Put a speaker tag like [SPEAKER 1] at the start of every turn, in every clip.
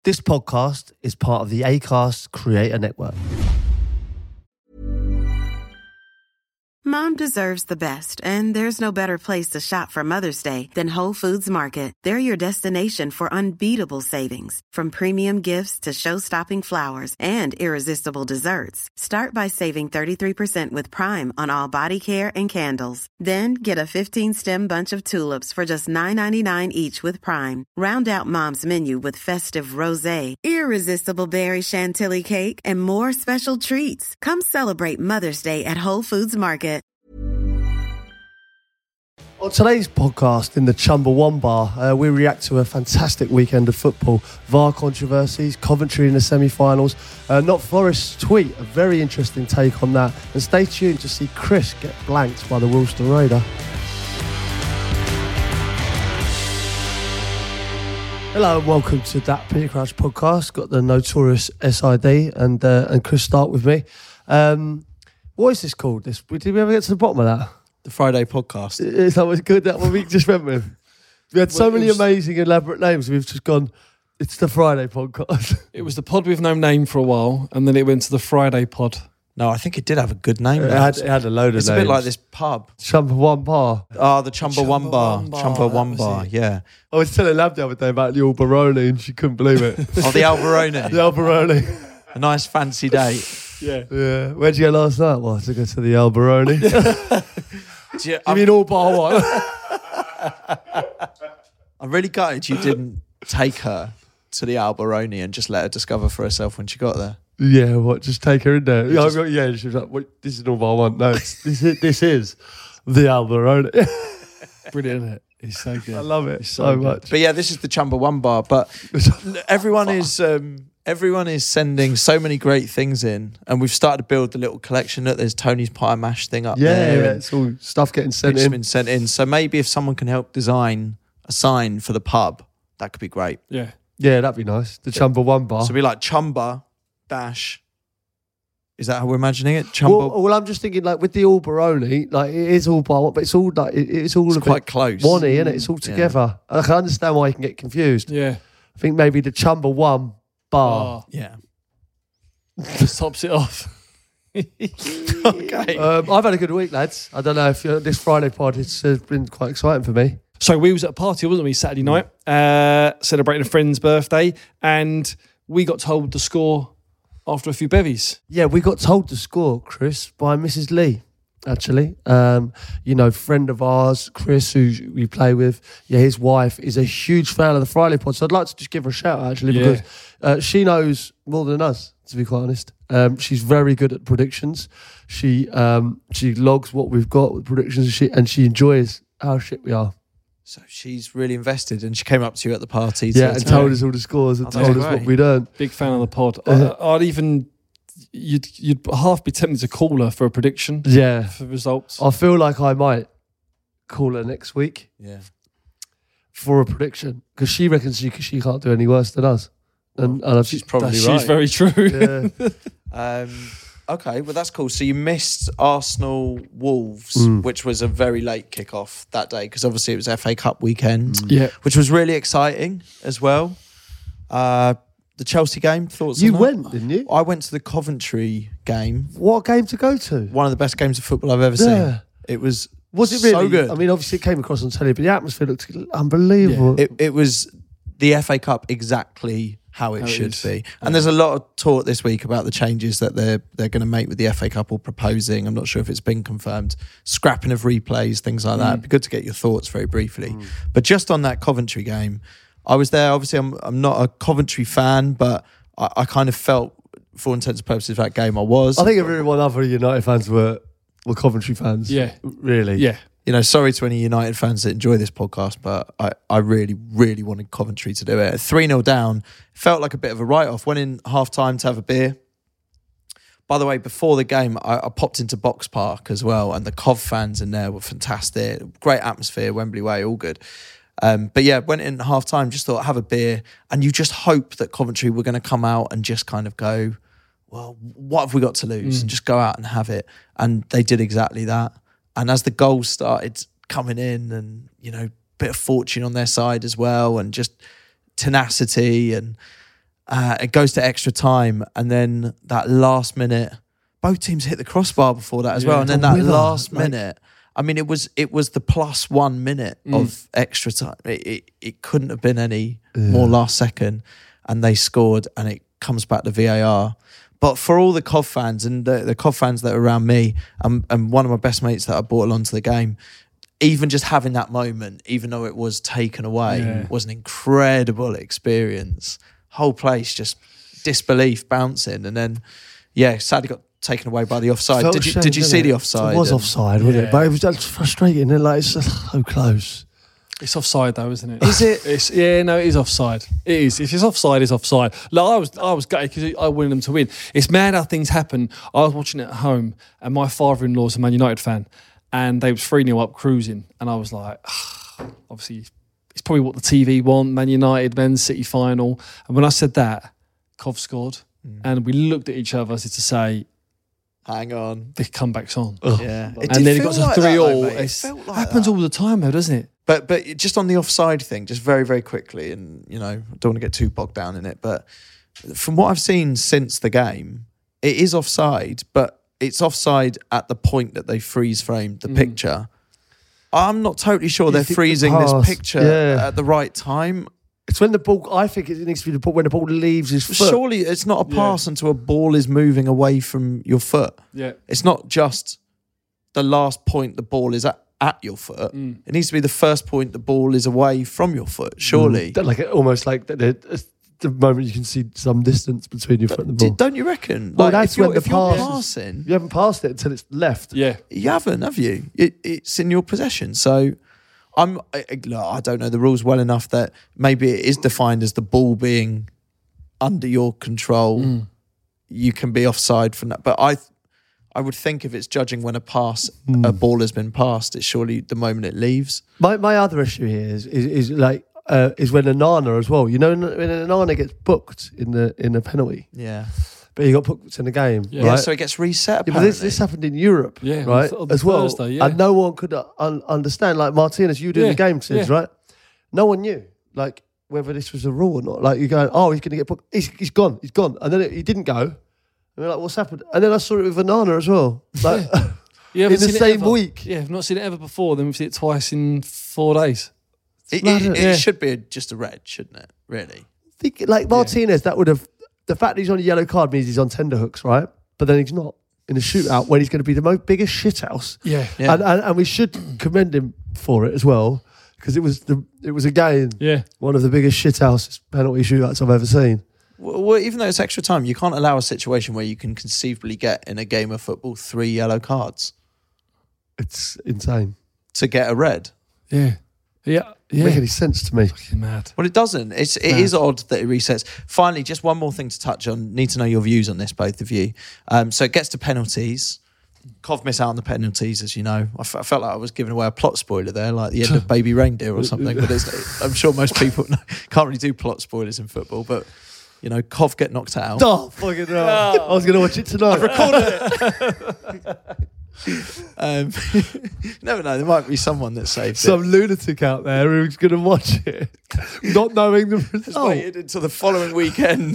[SPEAKER 1] This podcast is part of the Acast Creator Network.
[SPEAKER 2] Mom deserves the best, and there's no better place to shop for Mother's Day than Whole Foods Market. They're your destination for unbeatable savings, from premium gifts to show-stopping flowers and irresistible desserts. Start by saving 33% with Prime on all body care and candles. Then get a 15-stem bunch of tulips for just $9.99 each with Prime. Round out Mom's menu with festive rosé, irresistible berry chantilly cake, and more special treats. Come celebrate Mother's Day at Whole Foods Market.
[SPEAKER 1] On today's podcast in the Chumbawamba, we react to a fantastic weekend of football. VAR controversies, Coventry in the semi-finals, Not Forest's tweet, a very interesting take on that. And stay tuned to see Chris get blanked by the Woolston Raider. Hello and welcome to That Peter Crouch podcast. Got the notorious SID and Chris Stark with me. What is this called? Did we ever get to the bottom of that?
[SPEAKER 3] The Friday podcast.
[SPEAKER 1] Is that was good? That one we just went with. We had so many amazing, elaborate names. We've just gone. It's the Friday podcast.
[SPEAKER 4] It was the pod with no name for a while, and then it went to the Friday pod.
[SPEAKER 3] No, I think it did have a good name.
[SPEAKER 1] It had a load of names.
[SPEAKER 3] It's a bit like this pub.
[SPEAKER 1] Chumbawamba.
[SPEAKER 3] Oh, the Chumbawamba. Chumbawamba, yeah.
[SPEAKER 1] I was telling Lab the other day about the Alberoni and she couldn't believe it.
[SPEAKER 3] Oh, the Alberoni.
[SPEAKER 1] The Alberoni.
[SPEAKER 3] A nice fancy date.
[SPEAKER 4] Yeah.
[SPEAKER 1] Where'd you go last night? Well, to go to the Alberoni.
[SPEAKER 3] You
[SPEAKER 1] mean all bar one?
[SPEAKER 3] I'm really gutted you didn't take her to the Alberoni and just let her discover for herself when she got there.
[SPEAKER 1] Yeah, what? Just take her in there. Yeah, she was like, "This is all bar one." No, this is the Alberoni.
[SPEAKER 4] Brilliant, isn't it? It's so good.
[SPEAKER 1] I love it
[SPEAKER 4] so
[SPEAKER 1] much.
[SPEAKER 3] But yeah, this is the Chumbawamba. But everyone is sending so many great things in, and we've started to build the little collection. Look, there's Tony's pie mash thing up there.
[SPEAKER 1] Yeah, it's all stuff getting sent in.
[SPEAKER 3] Been sent in. So maybe if someone can help design a sign for the pub, that could be great.
[SPEAKER 4] Yeah,
[SPEAKER 1] that'd be nice. The Chumbawamba.
[SPEAKER 3] So it'd be like Chumba dash. Is that how we're imagining it? Chumba.
[SPEAKER 1] Well, I'm just thinking like with the Alberoni, like it is all bar, but it's all like it's all
[SPEAKER 3] quite close.
[SPEAKER 1] One-y, isn't it? It's all together. Yeah. I can understand why you can get confused.
[SPEAKER 4] Yeah,
[SPEAKER 1] I think maybe the Chumbawamba.
[SPEAKER 3] Yeah.
[SPEAKER 4] Just tops it off.
[SPEAKER 3] Okay.
[SPEAKER 1] I've had a good week, lads. I don't know if this Friday pod has been quite exciting for me.
[SPEAKER 4] So we was at a party, wasn't we, Saturday night, celebrating a friend's birthday, and we got told the score after a few bevies.
[SPEAKER 1] Yeah, we got told the score, Chris, by Mrs. Lee. Actually, friend of ours, Chris, who we play with, his wife is a huge fan of the Friday pod. So I'd like to just give her a shout out, actually, because she knows more than us, to be quite honest. She's very good at predictions. She logs what we've got with predictions, and she enjoys how shit we are.
[SPEAKER 3] So she's really invested, and she came up to you at the party.
[SPEAKER 1] And told us all the scores and told us what we'd done.
[SPEAKER 4] Big fan of the pod. I'd even... You'd half be tempted to call her for a prediction.
[SPEAKER 1] Yeah.
[SPEAKER 4] For results.
[SPEAKER 1] I feel like I might call her next week.
[SPEAKER 3] Yeah.
[SPEAKER 1] For a prediction, because she reckons she can't do any worse than us, and
[SPEAKER 3] she's probably right.
[SPEAKER 4] She's very true.
[SPEAKER 3] Yeah. Okay, well that's cool. So you missed Arsenal Wolves, which was a very late kickoff that day because obviously it was FA Cup weekend.
[SPEAKER 4] Yeah,
[SPEAKER 3] which was really exciting as well. The Chelsea game, thoughts on that?
[SPEAKER 1] You went, didn't you?
[SPEAKER 3] I went to the Coventry game.
[SPEAKER 1] What game to go to?
[SPEAKER 3] One of the best games of football I've ever seen. It was
[SPEAKER 1] it really?
[SPEAKER 3] So good.
[SPEAKER 1] I mean, obviously it came across on telly, but the atmosphere looked unbelievable.
[SPEAKER 3] Yeah. It was the FA Cup exactly how it should be. And there's a lot of talk this week about the changes that they're going to make with the FA Cup or proposing. I'm not sure if it's been confirmed. Scrapping of replays, things like that. It'd be good to get your thoughts very briefly. But just on that Coventry game, I was there. Obviously, I'm not a Coventry fan, but I kind of felt, for all intents and purposes, that game I was.
[SPEAKER 1] I think everyone other United fans were Coventry fans.
[SPEAKER 4] Yeah.
[SPEAKER 1] Really.
[SPEAKER 4] Yeah.
[SPEAKER 3] You know, sorry to any United fans that enjoy this podcast, but I really, really wanted Coventry to do it. 3-0 down, felt like a bit of a write-off. Went in half-time to have a beer. By the way, before the game, I popped into Box Park as well, and the Cov fans in there were fantastic. Great atmosphere, Wembley Way, all good. But yeah, went in half-time, just thought, have a beer. And you just hope that Coventry were going to come out and just kind of go, well, what have we got to lose? And just go out and have it. And they did exactly that. And as the goals started coming in and, you know, bit of fortune on their side as well and just tenacity and It goes to extra time, and then that last minute, both teams hit the crossbar before that as well. And then that last minute, I mean, it was the plus 1 minute of extra time. It couldn't have been any more last second, and they scored, and it comes back to VAR. But for all the Cov fans and the Cov fans that are around me, and one of my best mates that I brought along to the game, even just having that moment, even though it was taken away, was an incredible experience. Whole place just disbelief bouncing, and then sadly got taken away by the offside. Did you see the offside?
[SPEAKER 1] It was offside, wasn't it? But it was just frustrating. And like, it's just so close.
[SPEAKER 4] It's offside though, isn't it?
[SPEAKER 3] Is it?
[SPEAKER 4] It is offside. It is. If it's offside, it's offside. Like I was gutted because I wanted them to win. It's mad how things happen. I was watching it at home, and my father-in-law's a Man United fan, and they was 3-0 up cruising, and I was like, obviously, it's probably what the TV want. Man United, Men's City final, and when I said that, Cov scored, and we looked at each other as if to say,
[SPEAKER 3] hang on,
[SPEAKER 4] the comeback's on.
[SPEAKER 3] Yeah,
[SPEAKER 4] And then it got to 3-all.
[SPEAKER 3] It
[SPEAKER 4] happens all the time, though, doesn't it?
[SPEAKER 3] But just on the offside thing, just very, very quickly, and I don't want to get too bogged down in it, but from what I've seen since the game, it is offside, but it's offside at the point that they freeze framed the picture. I'm not totally sure they're freezing this picture at the right time.
[SPEAKER 1] It's when the ball, I think it needs to be the ball when the ball leaves his foot.
[SPEAKER 3] Surely it's not a pass until a ball is moving away from your foot.
[SPEAKER 4] Yeah.
[SPEAKER 3] It's not just the last point the ball is at your foot. It needs to be the first point the ball is away from your foot, surely.
[SPEAKER 1] Like almost like the moment you can see some distance between your foot and the ball.
[SPEAKER 3] Don't you reckon?
[SPEAKER 1] Well,
[SPEAKER 3] like,
[SPEAKER 1] that's when
[SPEAKER 3] if you're passing,
[SPEAKER 1] you haven't passed it until it's left.
[SPEAKER 4] Yeah.
[SPEAKER 3] you haven't, have you? It's in your possession. So I don't know the rules well enough that maybe it is defined as the ball being under your control. You can be offside from that. But I would think if it's judging when a ball has been passed, it's surely the moment it leaves.
[SPEAKER 1] My other issue here is when Onana as well. You know, when Onana gets booked in the penalty.
[SPEAKER 3] Yeah.
[SPEAKER 1] But he got booked in the game.
[SPEAKER 3] Yeah,
[SPEAKER 1] right?
[SPEAKER 3] so it gets reset.
[SPEAKER 1] Yeah, but this happened in Europe, right?
[SPEAKER 4] on
[SPEAKER 1] As well.
[SPEAKER 4] Thursday, yeah.
[SPEAKER 1] And no one could understand. Like Martinez, you were doing the game, Tids, right? No one knew, like, whether this was a rule or not. Like, you're going, he's going to get booked. He's gone. And then he didn't go. And we're like, what's happened? And then I saw it with Onana as well. Like, in the same week.
[SPEAKER 4] Yeah, I've not seen it ever before. Then we've seen it twice in 4 days.
[SPEAKER 3] It should be just a red, shouldn't it? Really?
[SPEAKER 1] Like Martinez, that would have... The fact that he's on a yellow card means he's on tenterhooks, right? But then he's not in a shootout when he's going to be the biggest shithouse.
[SPEAKER 4] Yeah.
[SPEAKER 1] And we should commend him for it as well, because it was again one of the biggest shithouse penalty shootouts I've ever seen.
[SPEAKER 3] Well, even though it's extra time, you can't allow a situation where you can conceivably get in a game of football 3 yellow cards.
[SPEAKER 1] It's insane.
[SPEAKER 3] To get a red.
[SPEAKER 4] Yeah.
[SPEAKER 1] Doesn't make any sense to me.
[SPEAKER 4] Fucking mad.
[SPEAKER 3] Well, it doesn't. It is odd that it resets. Finally, just one more thing to touch on. Need to know your views on this, both of you. So it gets to penalties. Cov miss out on the penalties, as you know. I felt like I was giving away a plot spoiler there, like the end of Baby Reindeer or something. But I'm sure most people can't really do plot spoilers in football. But Cov get knocked out.
[SPEAKER 1] Oh, fucking hell. I was going to watch it tonight.
[SPEAKER 3] I've recorded it. Never know, there might be someone that saved
[SPEAKER 1] some lunatic out there who's going to watch it not knowing the result.
[SPEAKER 3] Just waited until the following weekend.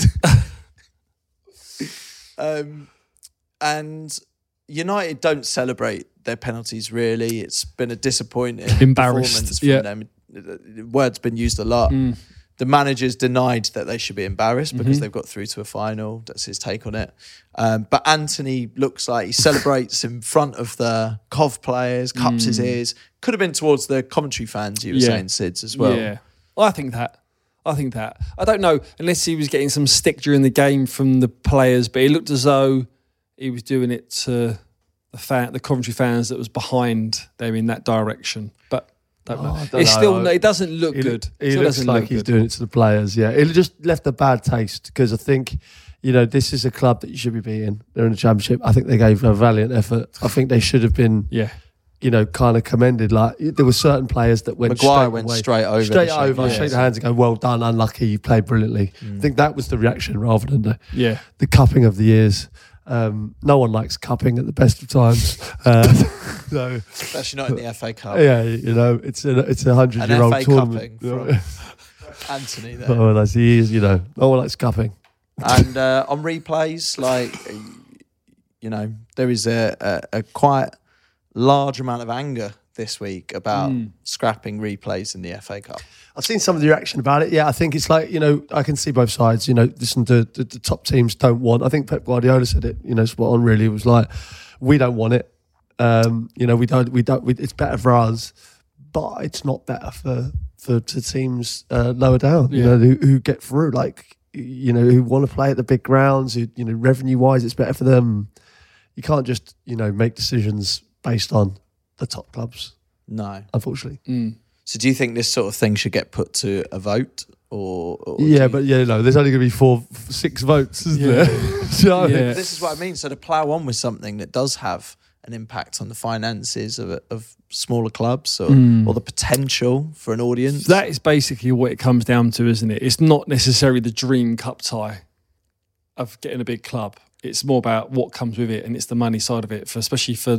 [SPEAKER 3] And United don't celebrate their penalties really. It's been a disappointing performance from them. The word's been used a lot. The manager's denied that they should be embarrassed because they've got through to a final. That's his take on it. But Anthony looks like he celebrates in front of the Cov players, cups his ears. Could have been towards the commentary fans, you were saying, Sids, as well.
[SPEAKER 4] Yeah, I think that. I don't know, unless he was getting some stick during the game from the players, but it looked as though he was doing it to the Coventry fans that was behind them in that direction. But it doesn't look good.
[SPEAKER 1] It looks like he's doing it to the players, yeah. It just left a bad taste because I think, this is a club that you should be beating. They're in the Championship. I think they gave a valiant effort. I think they should have been, kind of commended. Like, there were certain players that went
[SPEAKER 3] Maguire went straight over.
[SPEAKER 1] Shake their hands and go, well done, unlucky, you played brilliantly. I think that was the reaction rather than the cupping of the ears. No one likes cupping at the best of times. So,
[SPEAKER 3] especially not in the FA Cup.
[SPEAKER 1] Yeah, it's a 100-year-old
[SPEAKER 3] FA
[SPEAKER 1] tournament.
[SPEAKER 3] Cupping from Anthony there.
[SPEAKER 1] No one likes no one likes cupping.
[SPEAKER 3] And on replays, like, you know, there is a quite large amount of anger this week about scrapping replays in the FA Cup.
[SPEAKER 1] I've seen some of the reaction about it. Yeah, I think it's like, you know, I can see both sides. You know, listen, the top teams don't want. I think Pep Guardiola said it, you know, spot on. Really, it was like, we don't want it. You know, we don't. It's better for us, but it's not better for teams lower down. You know, who get through. Like, you know, who want to play at the big grounds. Who, you know, revenue wise, it's better for them. You can't just, you know, make decisions based on the top clubs.
[SPEAKER 3] No,
[SPEAKER 1] unfortunately.
[SPEAKER 3] So do you think this sort of thing should get put to a vote? Or
[SPEAKER 1] yeah, but yeah, no, there's only going to be 6 votes, isn't there? Do you know what I mean?
[SPEAKER 3] This is what I mean. So to plough on with something that does have an impact on the finances of smaller clubs or the potential for an audience.
[SPEAKER 4] That is basically what it comes down to, isn't it? It's not necessarily the dream cup tie of getting a big club. It's more about what comes with it, and it's the money side of it, especially for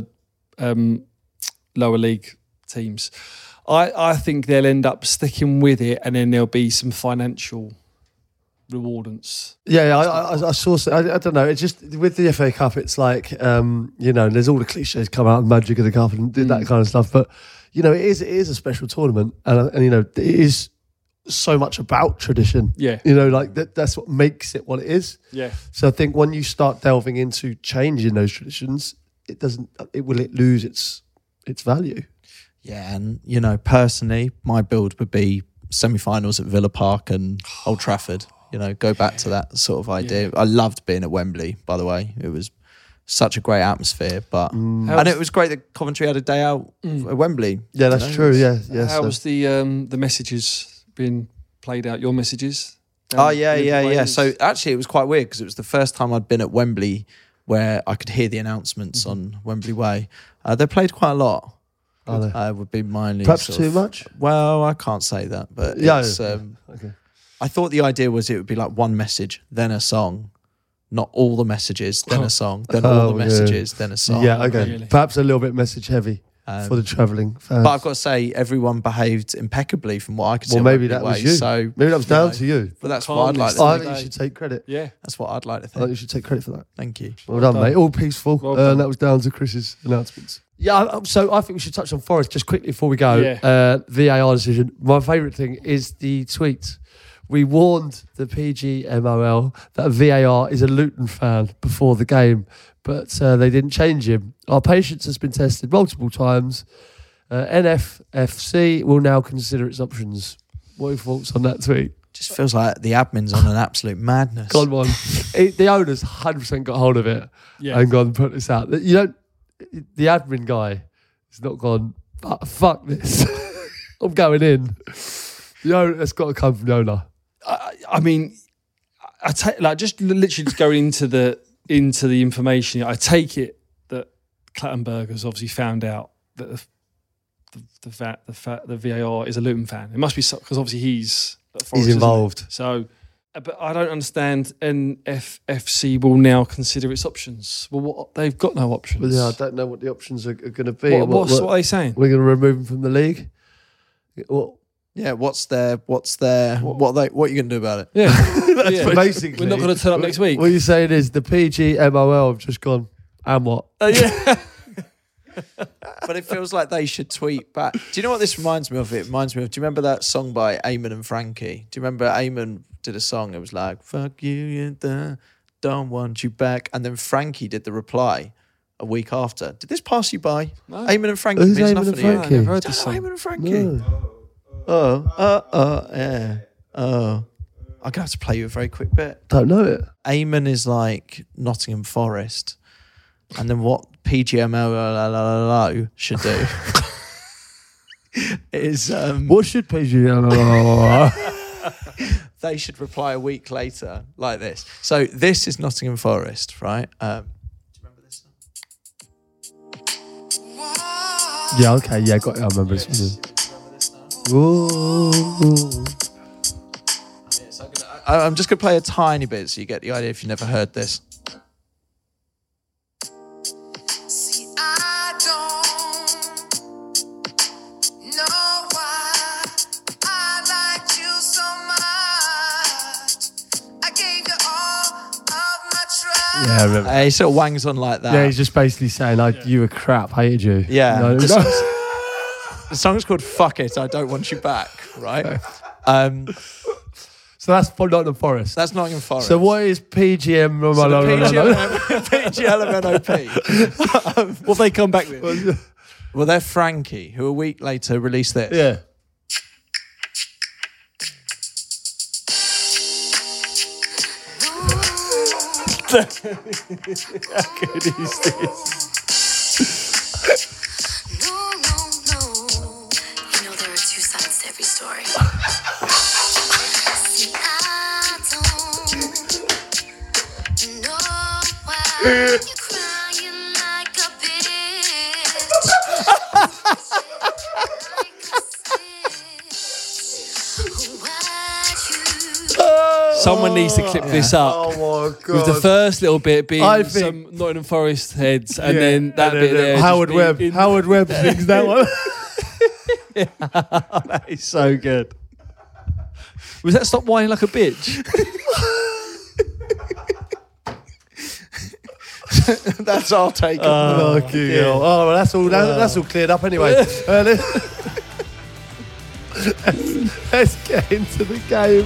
[SPEAKER 4] lower league teams. I think they'll end up sticking with it, and then there'll be some financial rewardance.
[SPEAKER 1] Yeah, I saw. I don't know. It's just with the FA Cup, it's like you know, there's all the cliches come out, magic of the cup, and that kind of stuff. But you know, it is a special tournament, and you know, it is so much about tradition.
[SPEAKER 4] Yeah,
[SPEAKER 1] you know, like that's what makes it what it is.
[SPEAKER 4] Yeah.
[SPEAKER 1] So I think when you start delving into changing those traditions, it will lose its value.
[SPEAKER 3] Yeah, and you know, personally, my build would be semi-finals at Villa Park and Old Trafford. You know, go back to that sort of idea. Yeah. I loved being at Wembley, by the way. It was such a great atmosphere, but and it was great that Coventry had a day out at Wembley.
[SPEAKER 1] Yeah, that's true. Yeah, yeah.
[SPEAKER 4] How was the messages being played out? Your messages?
[SPEAKER 3] Yeah. So actually, it was quite weird because it was the first time I'd been at Wembley where I could hear the announcements on Wembley Way. They played quite a lot. Would be my only
[SPEAKER 1] perhaps too much.
[SPEAKER 3] Well, I can't say that, but
[SPEAKER 1] yeah,
[SPEAKER 3] it's,
[SPEAKER 1] okay.
[SPEAKER 3] I thought the idea was it would be like one message, then a song, not all the messages, then a song, then all the messages, then a song.
[SPEAKER 1] Yeah, okay.
[SPEAKER 4] Really?
[SPEAKER 1] Perhaps a little bit message heavy for the travelling fans.
[SPEAKER 3] But I've got to say, everyone behaved impeccably from what I could see.
[SPEAKER 1] Well, maybe that was you.
[SPEAKER 3] So
[SPEAKER 1] maybe that was down to you.
[SPEAKER 3] But that's what I'd like to
[SPEAKER 1] I
[SPEAKER 3] think.
[SPEAKER 1] think you should take credit.
[SPEAKER 4] Yeah,
[SPEAKER 3] that's what I'd like to
[SPEAKER 1] I
[SPEAKER 3] think.
[SPEAKER 1] think you should take credit for that.
[SPEAKER 3] Thank you.
[SPEAKER 1] Well done, mate. All peaceful.
[SPEAKER 4] Well done.
[SPEAKER 1] That was down to Chris's announcements. Yeah, so I think we should touch on Forest just quickly before we go.
[SPEAKER 4] Yeah.
[SPEAKER 1] VAR decision. My favourite thing is the tweet. We warned the PGMOL that VAR is a Luton fan before the game, but they didn't change him. Our patience has been tested multiple times. NFFC will now consider its options. What are your thoughts on that tweet?
[SPEAKER 3] Just feels like the admin's on an absolute madness.
[SPEAKER 1] Gone one. The owners 100% got hold of it and gone put this out. You don't. The admin guy has not gone, fuck this. I'm going in. The owner, that's got to come from the owner.
[SPEAKER 4] I mean, I take like just literally just going into the information. I take it that Clattenburg has obviously found out that the VAR is a Luton fan. It must be because obviously he's
[SPEAKER 1] involved.
[SPEAKER 4] So. But I don't understand. NFFC will now consider its options. Well, they've got no options.
[SPEAKER 1] Well, yeah, I don't know what the options are going to be.
[SPEAKER 4] What are they saying?
[SPEAKER 1] We're going to remove them from the league.
[SPEAKER 3] Yeah, what are you going to do about it?
[SPEAKER 4] Yeah,
[SPEAKER 1] basically.
[SPEAKER 4] We're not going to turn up next week.
[SPEAKER 1] What you're saying is the PGMOL have just gone, and what?
[SPEAKER 4] Yeah.
[SPEAKER 3] But it feels like they should tweet back. Do you know what this reminds me of? It reminds me of, do you remember that song by Eamon and Frankie? Do you remember Eamon did a song? It was like, fuck you, don't want you back. And then Frankie did the reply a week after. Did this pass you by?
[SPEAKER 4] No.
[SPEAKER 3] Eamon and Frankie.
[SPEAKER 1] Who's
[SPEAKER 3] means
[SPEAKER 1] Eamon
[SPEAKER 3] nothing
[SPEAKER 1] and
[SPEAKER 3] to you.
[SPEAKER 1] Frankie?
[SPEAKER 4] I've heard this song.
[SPEAKER 3] Eamon and Frankie.
[SPEAKER 1] No.
[SPEAKER 3] Yeah. I'm going to have to play you a very quick bit.
[SPEAKER 1] Don't know it.
[SPEAKER 3] Eamon is like Nottingham Forest. And then what PGMOL should do is...
[SPEAKER 1] what should PGMOL?
[SPEAKER 3] They should reply a week later like this. So this is Nottingham Forest, right? Do you remember this song?
[SPEAKER 1] Yeah, okay. Yeah, got it. I remember this. Ooh.
[SPEAKER 3] I'm just going to play a tiny bit so you get the idea if you never heard this.
[SPEAKER 5] I gave you all
[SPEAKER 1] Yeah, I remember.
[SPEAKER 3] He sort of wangs on like that.
[SPEAKER 1] Yeah, he's just basically saying, you were crap, hated you.
[SPEAKER 3] Yeah.
[SPEAKER 1] No,
[SPEAKER 3] The song's called Fuck It, I Don't Want You Back, right?
[SPEAKER 1] So that's for Nottingham Forest.
[SPEAKER 3] That's Nottingham Forest.
[SPEAKER 1] So what is PGM?
[SPEAKER 3] So the PGLMNOP.
[SPEAKER 4] What they come back with?
[SPEAKER 3] Well, they're Frankie, who a week later released this.
[SPEAKER 1] Yeah.
[SPEAKER 4] How good is this?
[SPEAKER 5] No. You know there are two sides to every story. See, I don't know why you're crying like a bitch.
[SPEAKER 4] Someone needs to clip this up.
[SPEAKER 1] Oh my god.
[SPEAKER 4] With the first little bit being
[SPEAKER 1] I think-
[SPEAKER 4] some Nottingham Forest heads, and then that bit there.
[SPEAKER 1] Howard
[SPEAKER 4] just
[SPEAKER 1] Webb.
[SPEAKER 4] being-
[SPEAKER 1] Howard Webb sings that one.
[SPEAKER 4] That is so good. Was that Stop Whining Like a Bitch?
[SPEAKER 3] That's our take on
[SPEAKER 1] Oh, well, that's all. That's all cleared up anyway. Let's get into the game.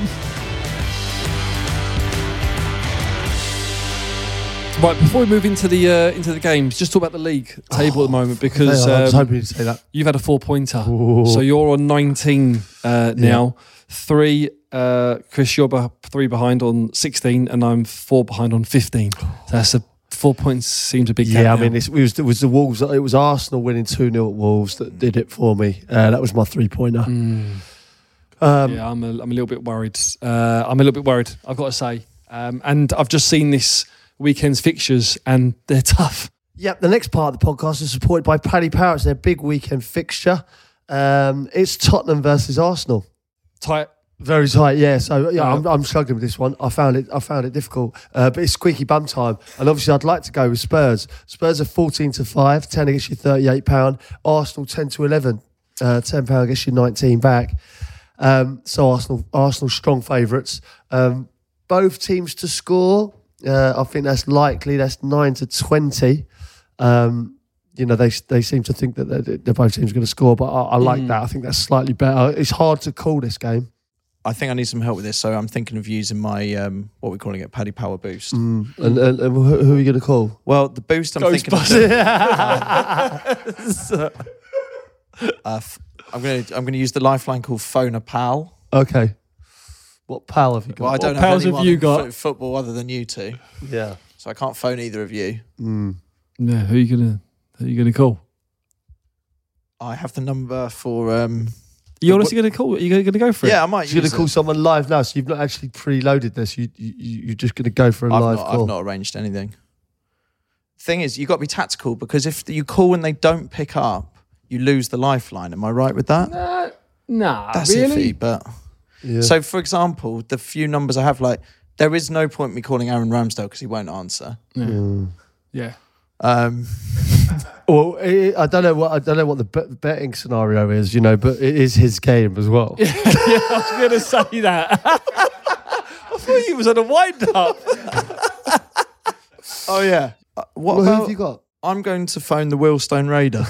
[SPEAKER 4] Right, before we move into the games, just talk about the league table at the moment, because
[SPEAKER 1] I was hoping you'd say that.
[SPEAKER 4] you've had a 4-pointer.
[SPEAKER 1] Ooh.
[SPEAKER 4] So you're on 19 now. 3, Chris, you're 3 behind on 16, and I'm 4 behind on 15. So that's 4 points seems a big gap.
[SPEAKER 1] Yeah, I
[SPEAKER 4] now.
[SPEAKER 1] mean, it was the Wolves. It was Arsenal winning 2-0 at Wolves that did it for me. That was my 3-pointer.
[SPEAKER 4] Yeah, I'm a little bit worried. I've got to say. And I've just seen this weekend's fixtures, and they're tough.
[SPEAKER 1] Yep, the next part of the podcast is supported by Paddy Power. It's their big weekend fixture. It's Tottenham versus Arsenal.
[SPEAKER 4] Tight.
[SPEAKER 1] Very tight, yeah. So yeah, I'm struggling with this one. I found it difficult, but it's squeaky bum time. And obviously, I'd like to go with Spurs. Spurs are 14-5, 10 against you, £38. Arsenal 10-11, £10 against you, 19 back. So Arsenal strong favourites. Both teams to score. I think that's likely. That's 9-20. They seem to think that they're both teams going to score, but I like that. I think that's slightly better. It's hard to call this game.
[SPEAKER 3] I think I need some help with this, so I'm thinking of using my what we're calling it, Paddy Power Boost.
[SPEAKER 1] And who are you going to call?
[SPEAKER 3] Well, the boost I'm thinking of. I'm going to use the lifeline called Phone a Pal.
[SPEAKER 1] Okay. What pal have you got?
[SPEAKER 3] Well, I don't
[SPEAKER 4] What
[SPEAKER 3] have
[SPEAKER 4] pals have
[SPEAKER 3] anyone
[SPEAKER 4] you
[SPEAKER 3] in
[SPEAKER 4] got?
[SPEAKER 3] football other than you two,
[SPEAKER 1] Yeah.
[SPEAKER 3] so I can't phone either of you.
[SPEAKER 4] Yeah, who are you gonna call?
[SPEAKER 3] I have the number for.
[SPEAKER 4] You honestly gonna call? Are you gonna go for it?
[SPEAKER 3] Yeah, I might.
[SPEAKER 1] You're going
[SPEAKER 3] use
[SPEAKER 1] to call
[SPEAKER 3] it.
[SPEAKER 1] someone live now, so you've not actually preloaded this. You're just going to go for a live call.
[SPEAKER 3] I've not arranged anything. Thing is, you've got to be tactical, because if you call and they don't pick up, you lose the lifeline. Am I right with that?
[SPEAKER 4] Nah,
[SPEAKER 3] That's
[SPEAKER 4] really?
[SPEAKER 3] iffy, but.
[SPEAKER 1] Yeah.
[SPEAKER 3] So, for example, the few numbers I have, like, there is no point me calling Aaron Ramsdale because he won't answer.
[SPEAKER 4] Yeah.
[SPEAKER 1] Well, I don't know what the betting scenario is, but it is his game as well.
[SPEAKER 4] Yeah, I was gonna say that. I thought he was on a wind up.
[SPEAKER 3] Oh, yeah. What
[SPEAKER 1] Well, who
[SPEAKER 3] about,
[SPEAKER 1] have you got?
[SPEAKER 3] I'm going to phone the Wheelstone Raider.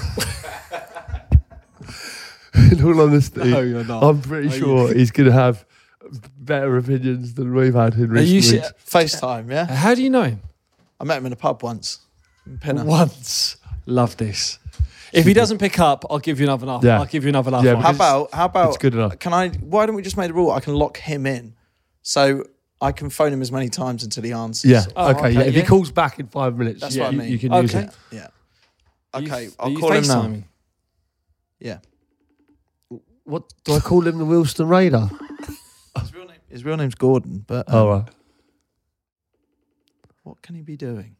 [SPEAKER 1] In all honesty,
[SPEAKER 4] No, you're not.
[SPEAKER 1] I'm pretty sure he's going to have better opinions than we've had in recent weeks.
[SPEAKER 3] FaceTime, yeah?
[SPEAKER 4] How do you know him?
[SPEAKER 3] I met him in a pub once. In Pinner.
[SPEAKER 4] Once. Love this. If he doesn't pick up, I'll give you another laugh.
[SPEAKER 1] Yeah.
[SPEAKER 4] I'll give you another laugh.
[SPEAKER 1] Yeah,
[SPEAKER 4] line.
[SPEAKER 3] How about
[SPEAKER 1] It's good enough.
[SPEAKER 3] Why don't we just make a rule? I can lock him in, so I can phone him as many times until he answers.
[SPEAKER 1] Yeah.
[SPEAKER 4] Oh,
[SPEAKER 1] okay. Yeah.
[SPEAKER 4] okay,
[SPEAKER 1] If he
[SPEAKER 4] yeah.
[SPEAKER 1] calls back in 5 minutes,
[SPEAKER 3] That's what I mean.
[SPEAKER 1] you can use
[SPEAKER 4] Okay.
[SPEAKER 1] it.
[SPEAKER 3] Yeah.
[SPEAKER 4] Are you-
[SPEAKER 3] Okay,
[SPEAKER 4] are
[SPEAKER 3] I'll
[SPEAKER 4] you
[SPEAKER 3] call him now.
[SPEAKER 4] FaceTiming?
[SPEAKER 3] Yeah.
[SPEAKER 1] What do I call him? The Wilston Raider.
[SPEAKER 3] His real name's Gordon, but
[SPEAKER 1] Oh, right.
[SPEAKER 3] what can he be doing?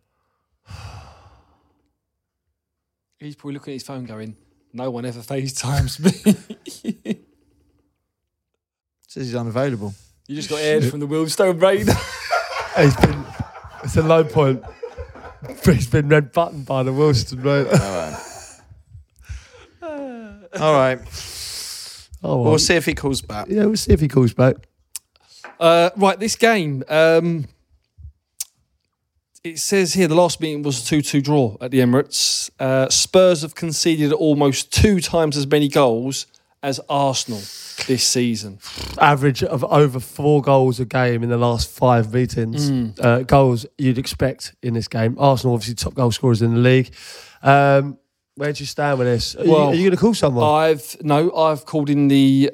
[SPEAKER 4] He's probably looking at his phone going, no one ever FaceTimes me.
[SPEAKER 3] Says he's unavailable.
[SPEAKER 4] You just got aired from the Wheelstone Raider.
[SPEAKER 1] It's a low point. He's been red buttoned by the Wilston Raider.
[SPEAKER 3] All right.
[SPEAKER 1] Oh, well.
[SPEAKER 3] We'll see if he calls back.
[SPEAKER 1] Yeah, we'll see if he calls back.
[SPEAKER 4] Right, this game. It says here the last meeting was a 2-2 draw at the Emirates. Spurs have conceded almost 2 times as many goals as Arsenal this season.
[SPEAKER 1] Average of over 4 goals a game in the last 5 meetings. Goals you'd expect in this game. Arsenal, obviously, top goal scorers in the league. Where do you stand with this? Are you going to call someone?
[SPEAKER 4] I've called in the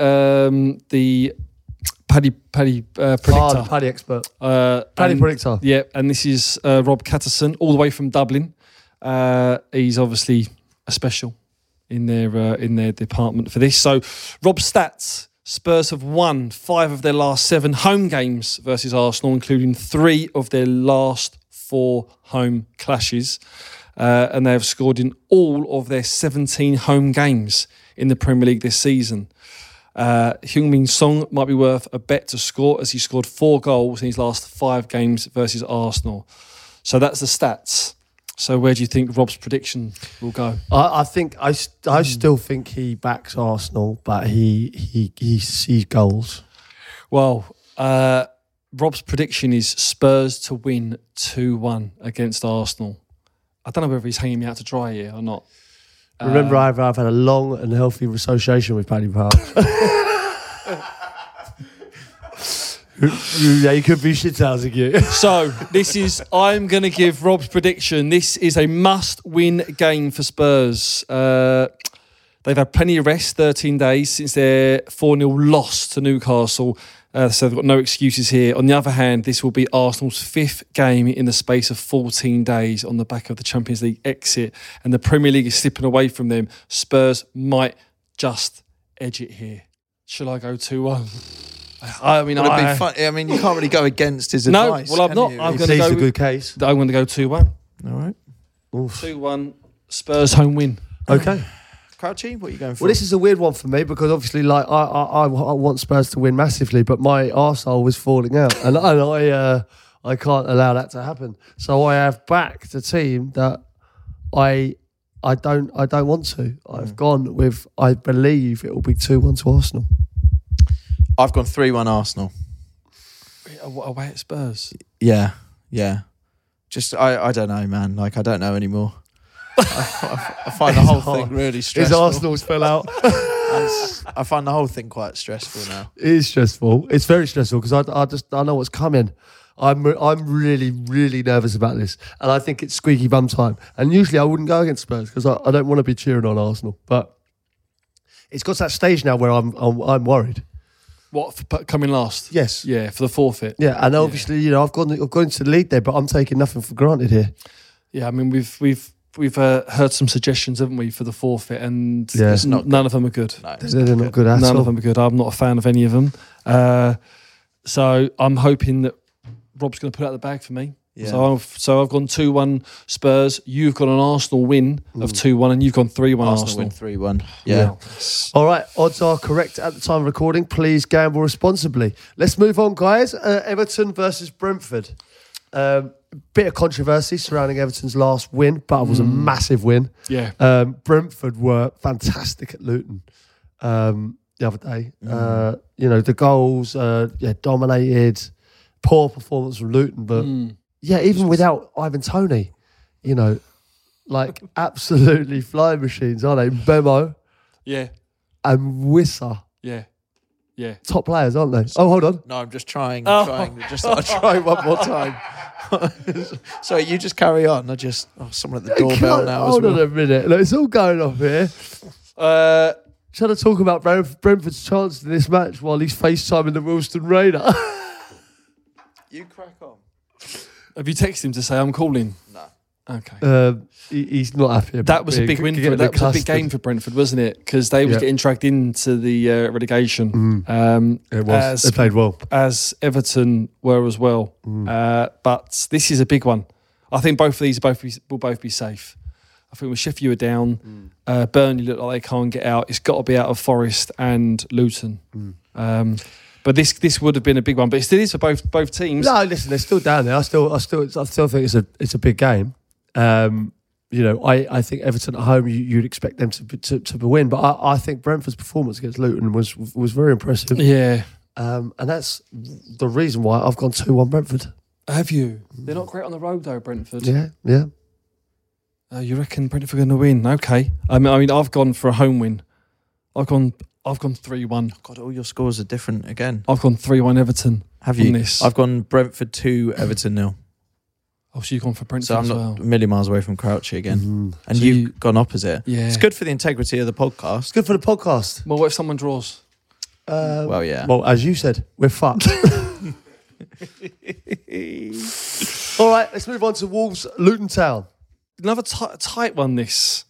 [SPEAKER 4] Paddy predictor.
[SPEAKER 1] The Paddy expert.
[SPEAKER 4] Paddy
[SPEAKER 1] predictor.
[SPEAKER 4] Yeah, and this is Rob Catterson, all the way from Dublin. He's obviously a special in their department for this. So, Rob's stats: Spurs have won 5 of their last 7 home games versus Arsenal, including 3 of their last 4 home clashes. And they have scored in all of their 17 home games in the Premier League this season. Heung-min Son might be worth a bet to score, as he scored 4 goals in his last 5 games versus Arsenal. So that's the stats. So where do you think Rob's prediction will go?
[SPEAKER 1] I still think he backs Arsenal, but he sees goals.
[SPEAKER 4] Well, Rob's prediction is Spurs to win 2-1 against Arsenal. I don't know whether he's hanging me out to dry here or not.
[SPEAKER 1] Remember, I've had a long and healthy association with Paddy Power. Yeah, he could be shithousing you.
[SPEAKER 4] So, I'm going to give Rob's prediction. This is a must-win game for Spurs. They've had plenty of rest, 13 days, since their 4-0 loss to Newcastle. So they've got no excuses here. On the other hand, this will be Arsenal's 5th game in the space of 14 days on the back of the Champions League exit, and the Premier League is slipping away from them. Spurs might just edge it here. Shall I go 2-1? I mean,
[SPEAKER 3] Would it be fun? I mean, you can't really go against his advice.
[SPEAKER 4] No, well, I'm not.
[SPEAKER 3] You?
[SPEAKER 4] I'm
[SPEAKER 1] He
[SPEAKER 4] going to
[SPEAKER 1] pleads
[SPEAKER 4] go.
[SPEAKER 1] a good case.
[SPEAKER 4] I'm going to go 2-1.
[SPEAKER 3] All right.
[SPEAKER 4] 2-1. Spurs home win.
[SPEAKER 1] Okay.
[SPEAKER 3] Crouchy, what are you going for?
[SPEAKER 1] Well, this is a weird one for me because obviously, like, I want Spurs to win massively, but my arsehole was falling out, and I can't allow that to happen. So I have backed a team that I don't want to. I've gone with, I believe it will be 2-1 to Arsenal.
[SPEAKER 3] I've gone 3-1 Arsenal.
[SPEAKER 4] Away at Spurs.
[SPEAKER 3] Yeah. Just I don't know, man. Like, I don't know anymore. I find the whole thing really stressful.
[SPEAKER 1] His Arsenal's fell out.
[SPEAKER 3] I find the whole thing quite stressful now.
[SPEAKER 1] It is stressful. It's very stressful because I know what's coming. I'm really, really nervous about this, and I think it's squeaky bum time. And usually I wouldn't go against Spurs because I don't want to be cheering on Arsenal, but it's got to that stage now where I'm worried.
[SPEAKER 4] What, for coming last?
[SPEAKER 1] Yes.
[SPEAKER 4] Yeah, for the forfeit.
[SPEAKER 1] Yeah, and obviously, you know, I've gone into the lead there, but I'm taking nothing for granted here.
[SPEAKER 4] Yeah, I mean, we've heard some suggestions, haven't we, for the forfeit, and
[SPEAKER 1] Yeah.
[SPEAKER 4] none of them are good.
[SPEAKER 3] No.
[SPEAKER 1] They're not good at
[SPEAKER 4] None
[SPEAKER 1] all.
[SPEAKER 4] of them are good. I'm not a fan of any of them. So I'm hoping that Rob's going to put it out the bag for me.
[SPEAKER 3] Yeah.
[SPEAKER 4] So I've gone 2-1 Spurs. You've got an Arsenal win of 2-1, and you've gone 3-1
[SPEAKER 3] Arsenal
[SPEAKER 4] Arsenal.
[SPEAKER 3] win 3-1. Yeah.
[SPEAKER 1] All right, odds are correct at the time of recording. Please gamble responsibly. Let's move on, guys. Everton versus Brentford. Bit of controversy surrounding Everton's last win, but it was a massive win.
[SPEAKER 4] Yeah.
[SPEAKER 1] Brentford were fantastic at Luton the other day. You know, the goals, dominated. Poor performance from Luton, but even without Ivan Toney, you know, like absolutely flying machines, aren't they? Bemo
[SPEAKER 4] Yeah.
[SPEAKER 1] and Wissa,
[SPEAKER 4] Yeah. Yeah.
[SPEAKER 1] top players, aren't they? Oh, hold on.
[SPEAKER 3] No, I'm just trying. I'll try one more time. Sorry, you just carry on. Someone at the doorbell now.
[SPEAKER 1] Hold on a minute. Look, it's all going off here. Trying to talk about Brentford's chances in this match while he's FaceTiming the Wilston Raider.
[SPEAKER 3] You crack on.
[SPEAKER 4] Have you texted him to say I'm calling?
[SPEAKER 3] No.
[SPEAKER 4] Okay.
[SPEAKER 1] He's not happy about
[SPEAKER 4] That was a big win for that was a big game for Brentford, wasn't it? Because they was getting dragged into the relegation.
[SPEAKER 1] It was. They played well.
[SPEAKER 4] As Everton were as well. But this is a big one. I think both of these will both be safe. I think with Sheffield are down, Burnley look like they can't get out. It's got to be out of Forest and Luton. But this would have been a big one. But it still is for both teams.
[SPEAKER 1] No, listen, they're still down there. I still think it's a big game. You know, I think Everton at home, you'd expect them to win, but I think Brentford's performance against Luton was very impressive.
[SPEAKER 4] Yeah.
[SPEAKER 1] And that's the reason why I've gone 2-1 Brentford.
[SPEAKER 4] Have you? They're not great on the road though, Brentford.
[SPEAKER 1] Yeah.
[SPEAKER 4] You reckon Brentford are going to win? Okay. I mean, I've gone for a home win. I've gone 3-1.
[SPEAKER 3] God, all your scores are different again.
[SPEAKER 4] I've gone 3-1 Everton.
[SPEAKER 3] Have
[SPEAKER 4] on
[SPEAKER 3] you?
[SPEAKER 4] This.
[SPEAKER 3] I've gone Brentford 2, Everton 0.
[SPEAKER 4] Oh, so you've gone for Brentford
[SPEAKER 3] So I'm
[SPEAKER 4] as
[SPEAKER 3] not
[SPEAKER 4] well.
[SPEAKER 3] a million miles away from Crouchy again. And
[SPEAKER 4] So
[SPEAKER 3] you've gone opposite.
[SPEAKER 4] Yeah.
[SPEAKER 3] It's good for the integrity of the podcast.
[SPEAKER 1] It's good for the podcast.
[SPEAKER 4] Well, what if someone draws?
[SPEAKER 3] Well, yeah.
[SPEAKER 1] Well, as you said, we're fucked. All right, let's move on to Wolves, Luton Town.
[SPEAKER 4] Another tight one, this.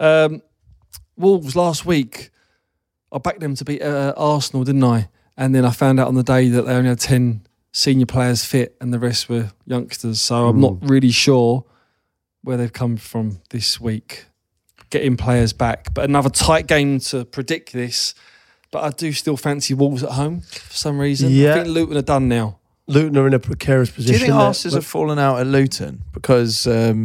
[SPEAKER 4] Wolves last week, I backed them to beat Arsenal, didn't I? And then I found out on the day that they only had 10 senior players fit and the rest were youngsters. So I'm not really sure where they've come from this week, getting players back. But another tight game to predict this. But I do still fancy Wolves at home for some reason.
[SPEAKER 1] Yeah.
[SPEAKER 4] I think Luton are done now.
[SPEAKER 1] Luton are in a precarious
[SPEAKER 3] Do
[SPEAKER 1] position.
[SPEAKER 3] you think
[SPEAKER 1] there,
[SPEAKER 3] Arsenal
[SPEAKER 1] but-
[SPEAKER 3] have fallen out at Luton? Because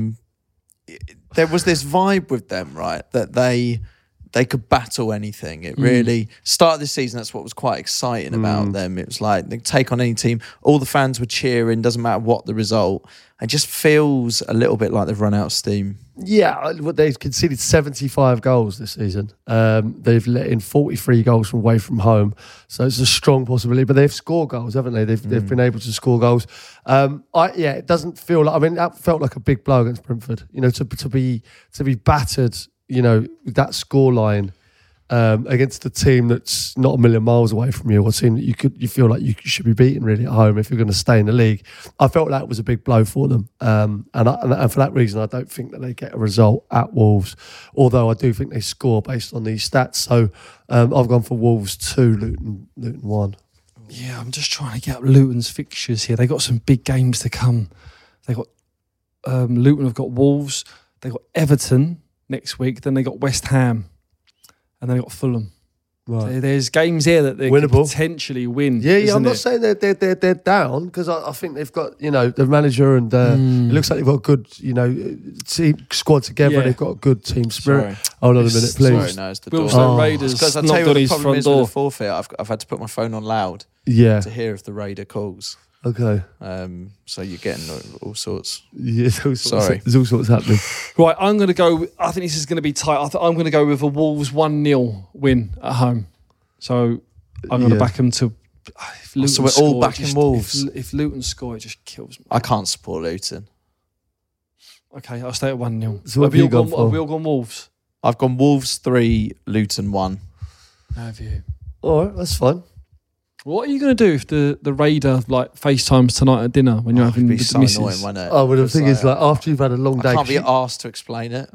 [SPEAKER 3] there was this vibe with them, right? That they could battle anything. It really started this season. That's what was quite exciting about them. It was like they take on any team. All the fans were cheering. Doesn't matter what the result. It just feels a little bit like they've run out of steam.
[SPEAKER 1] Yeah, they've conceded 75 goals this season. They've let in 43 goals from away from home. So it's a strong possibility. But they've scored goals, haven't they? They've been able to score goals. It doesn't feel like... I mean, that felt like a big blow against Brentford. You know, to be battered, you know, with that scoreline against a team that's not a million miles away from you, or a team that you feel like you should be beating really at home if you're going to stay in the league. I felt that was a big blow for them, and for that reason, I don't think that they get a result at Wolves. Although I do think they score based on these stats. So I've gone for Wolves 2, Luton 1.
[SPEAKER 4] Yeah, I'm just trying to get up Luton's fixtures here. They got some big games to come. They got Luton have got Wolves. They got Everton next week. Then they got West Ham. And then they got Fulham.
[SPEAKER 1] Right.
[SPEAKER 4] So there's games here that they could
[SPEAKER 1] Winnable.
[SPEAKER 4] potentially win.
[SPEAKER 1] Yeah,
[SPEAKER 4] isn't
[SPEAKER 1] I'm not
[SPEAKER 4] it?
[SPEAKER 1] saying they're down, because I think they've got, you know, the manager and it looks like they've got a good, you know, team squad together.
[SPEAKER 4] Yeah.
[SPEAKER 1] They've got a good team spirit.
[SPEAKER 3] Sorry.
[SPEAKER 1] Hold on a minute, please.
[SPEAKER 3] Sorry, no, it's the door.
[SPEAKER 4] Wilson Raiders
[SPEAKER 3] Because I
[SPEAKER 4] knocked
[SPEAKER 3] tell you
[SPEAKER 4] on
[SPEAKER 3] what the
[SPEAKER 4] his
[SPEAKER 3] problem
[SPEAKER 4] front
[SPEAKER 3] is with
[SPEAKER 4] door.
[SPEAKER 3] the forfeit. I've had to put my phone on loud
[SPEAKER 1] Yeah.
[SPEAKER 3] to hear if the Raider calls.
[SPEAKER 1] Okay.
[SPEAKER 3] So you're getting all sorts.
[SPEAKER 1] Yeah,
[SPEAKER 3] Sorry.
[SPEAKER 1] There's all sorts happening.
[SPEAKER 4] Right, I'm going to go. I think this is going to be tight. I'm going to go with a Wolves 1-0 win at home. So I'm going to
[SPEAKER 1] Yeah.
[SPEAKER 4] back them to. If Luton
[SPEAKER 3] So we're all
[SPEAKER 4] score, it
[SPEAKER 3] backing
[SPEAKER 4] just-
[SPEAKER 3] Wolves?
[SPEAKER 4] If Luton score, it just kills me.
[SPEAKER 3] I can't support Luton.
[SPEAKER 4] Okay, I'll stay at 1-0.
[SPEAKER 1] So what have you gone for?
[SPEAKER 4] Have we all gone Wolves?
[SPEAKER 3] I've gone Wolves 3, Luton 1.
[SPEAKER 4] Have you?
[SPEAKER 1] All right, that's fine.
[SPEAKER 4] What are you going to do if the Raider like FaceTimes tonight at dinner when you're
[SPEAKER 3] It'd
[SPEAKER 4] having
[SPEAKER 3] be
[SPEAKER 4] the
[SPEAKER 3] so
[SPEAKER 4] missus?
[SPEAKER 3] annoying, wouldn't it?
[SPEAKER 1] Oh, well, the
[SPEAKER 3] It's
[SPEAKER 1] thing is, like, after you've had a long day,
[SPEAKER 3] I can't be asked to explain it.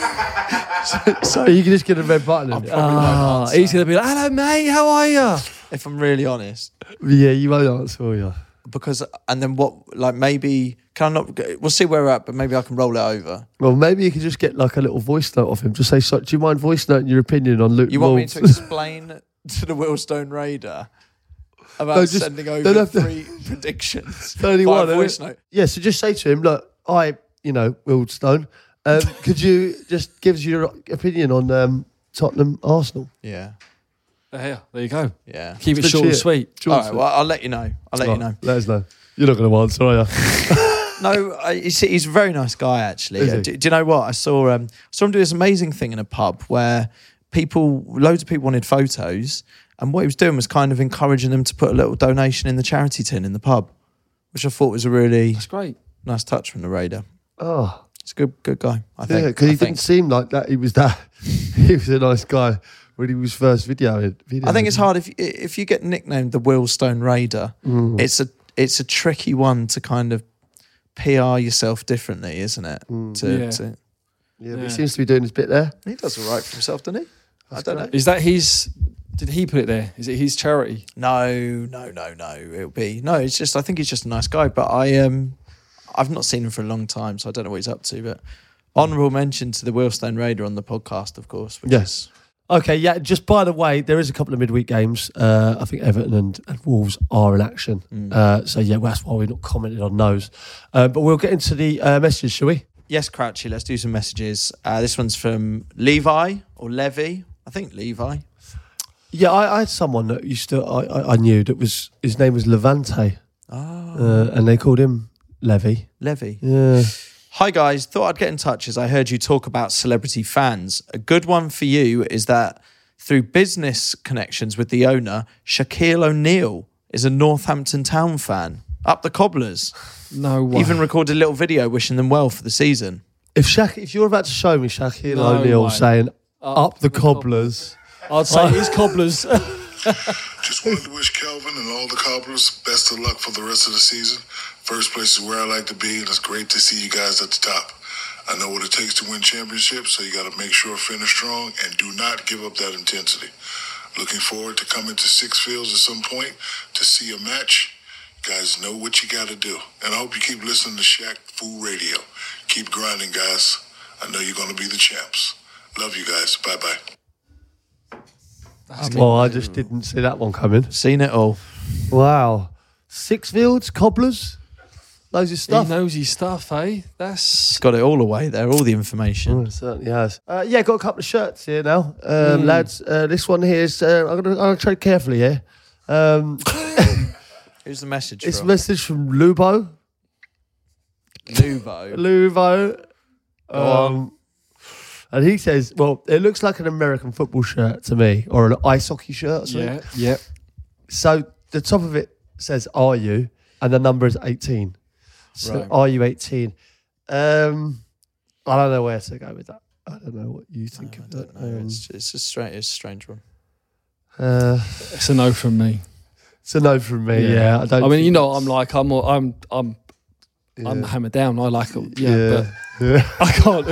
[SPEAKER 1] so you can just get a red button.
[SPEAKER 3] I'll probably won't answer.
[SPEAKER 4] He's going to be like, "Hello, mate. How are you?"
[SPEAKER 3] If I'm really honest.
[SPEAKER 1] Yeah, you won't answer, will you?
[SPEAKER 3] Because, and then what, like maybe, can I not, we'll see where we're at, but maybe I can roll it over.
[SPEAKER 1] Well, maybe you could just get like a little voice note off him. Just say, so, do you mind voice noting your opinion on Luton
[SPEAKER 3] You want me
[SPEAKER 1] Wolves?
[SPEAKER 3] to explain to the Willstone Raider about
[SPEAKER 1] No, just
[SPEAKER 3] sending
[SPEAKER 1] don't
[SPEAKER 3] over
[SPEAKER 1] have to-
[SPEAKER 3] 3 predictions?
[SPEAKER 1] 31,
[SPEAKER 3] by voice
[SPEAKER 1] innit?
[SPEAKER 3] note.
[SPEAKER 1] Yeah, so just say to him, look, Wildstone, could you just give us your opinion on Tottenham Arsenal?
[SPEAKER 3] Yeah,
[SPEAKER 4] Yeah, there you go.
[SPEAKER 3] yeah.
[SPEAKER 4] Keep it
[SPEAKER 1] It's
[SPEAKER 4] short and
[SPEAKER 1] legit.
[SPEAKER 4] sweet.
[SPEAKER 3] All right, well, I'll let you know. I'll let you know.
[SPEAKER 1] Let us know. You're not going to answer, are you?
[SPEAKER 3] No, he's a very nice guy, actually.
[SPEAKER 1] Is he?
[SPEAKER 3] Do you know what? I saw him do this amazing thing in a pub where loads of people wanted photos, and what he was doing was kind of encouraging them to put a little donation in the charity tin in the pub, which I thought was a really
[SPEAKER 4] That's great.
[SPEAKER 3] nice touch from the Raider.
[SPEAKER 1] Oh,
[SPEAKER 3] He's a good guy, I think.
[SPEAKER 1] yeah, because he
[SPEAKER 3] I think.
[SPEAKER 1] didn't seem like that. He was that. He was a nice guy when he was first videoing.
[SPEAKER 3] I think it's hard if you get nicknamed the Willstone Raider.
[SPEAKER 1] Mm.
[SPEAKER 3] It's a tricky one to kind of PR yourself differently, isn't it?
[SPEAKER 4] Yeah.
[SPEAKER 1] Yeah, but he seems to be doing his bit there.
[SPEAKER 3] He does all right for himself, doesn't he? I don't know.
[SPEAKER 4] Is that his? Did he put it there? Is it his charity?
[SPEAKER 3] No. It'll be no. It's just I think he's just a nice guy, but I've not seen him for a long time, so I don't know what he's up to. But honourable mention to the Willstone Raider on the podcast, of course. Which
[SPEAKER 1] Yes. Okay, yeah, just by the way, there is a couple of midweek games. I think Everton and Wolves are in action. So, yeah, well, that's why we're not commenting on those. But we'll get into the messages, shall we?
[SPEAKER 3] Yes, Crouchy, let's do some messages. This one's from Levi or Levy. I think Levi.
[SPEAKER 1] Yeah, I had someone that used to, I knew that was, his name was Levante. And they called him Levy.
[SPEAKER 3] Levy.
[SPEAKER 1] Yeah.
[SPEAKER 3] Hi guys, thought I'd get in touch as I heard you talk about celebrity fans. A good one for you is that through business connections with the owner, Shaquille O'Neal is a Northampton Town fan. Up the Cobblers.
[SPEAKER 4] No way.
[SPEAKER 3] Even recorded a little video wishing them well for the season.
[SPEAKER 1] If you're about to show me Shaquille
[SPEAKER 4] No
[SPEAKER 1] O'Neal
[SPEAKER 4] way.
[SPEAKER 1] saying up the Cobblers,
[SPEAKER 4] I'd say it's Cobblers.
[SPEAKER 6] Just wanted to wish Kelvin and all the Cobblers best of luck for the rest of the season. First place is where I like to be, and it's great to see you guys at the top. I know what it takes to win championships, so you got to make sure finish strong and do not give up that intensity. Looking forward to coming to Six Fields at some point to see a match. You guys know what you got to do. And I hope you keep listening to Shaq Fu Radio. Keep grinding, guys. I know you're going to be the champs. Love you guys. Bye-bye.
[SPEAKER 1] well, I just didn't see that one coming.
[SPEAKER 3] Seen it all.
[SPEAKER 1] Wow. Sixfields, Cobblers, loads of
[SPEAKER 4] He
[SPEAKER 1] stuff.
[SPEAKER 4] knows his stuff, eh? That's
[SPEAKER 3] Got it all away there, all the information.
[SPEAKER 1] Oh, it certainly has. Yeah, got a couple of shirts here now, lads. This one here is. I'm gonna trade carefully here.
[SPEAKER 3] Who's the message
[SPEAKER 1] It's a
[SPEAKER 3] from?
[SPEAKER 1] message from Lubo.
[SPEAKER 3] Nuvo.
[SPEAKER 1] Lubo.
[SPEAKER 3] on.
[SPEAKER 1] And he says, "Well, it looks like an American football shirt to me, or an ice hockey shirt." Or something.
[SPEAKER 4] yeah.
[SPEAKER 1] So the top of it says, "Are you?" and the number is 18. So
[SPEAKER 3] Right.
[SPEAKER 1] are you 18? I don't know where to go with that. I don't know what you think
[SPEAKER 3] I
[SPEAKER 1] of
[SPEAKER 3] don't
[SPEAKER 1] that.
[SPEAKER 3] know. It's a strange one.
[SPEAKER 4] It's a no from me.
[SPEAKER 1] It's a no from me. Yeah, I don't.
[SPEAKER 4] I mean,
[SPEAKER 1] think
[SPEAKER 4] you know,
[SPEAKER 1] it's-
[SPEAKER 4] I'm
[SPEAKER 1] yeah.
[SPEAKER 4] hammered down. I like it.
[SPEAKER 1] Yeah.
[SPEAKER 4] But I can't.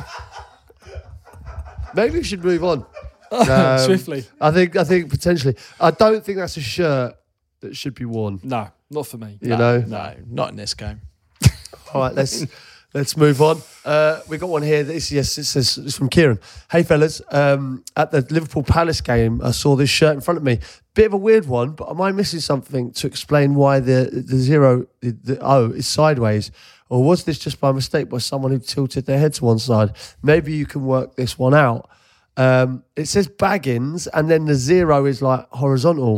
[SPEAKER 1] Maybe we should move on
[SPEAKER 4] Swiftly.
[SPEAKER 1] I think potentially. I don't think that's a shirt that should be worn.
[SPEAKER 4] No, not for me.
[SPEAKER 1] You know.
[SPEAKER 3] No, not in this game.
[SPEAKER 1] All right, let's move on. We got one here. It says it's from Kieran. Hey fellas, at the Liverpool Palace game, I saw this shirt in front of me. Bit of a weird one, but am I missing something to explain why the zero, the O is sideways? Or was this just by mistake by someone who tilted their head to one side? Maybe you can work this one out. It says Baggins, and then the zero is like horizontal.